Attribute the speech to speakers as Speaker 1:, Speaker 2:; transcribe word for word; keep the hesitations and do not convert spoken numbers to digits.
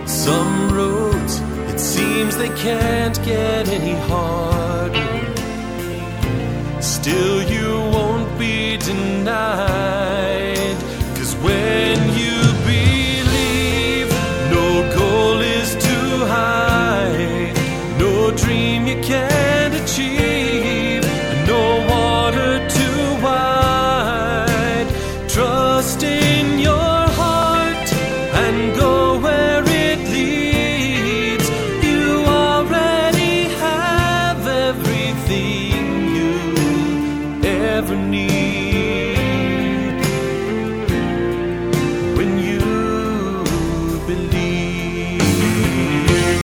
Speaker 1: Some roads, it seems they can't get any harder. Still you won't be denied, 'cause when you believe, no goal is too high, no dream you can't achieve, no water too wide. Trust in your heart and go where it leads. You already have everything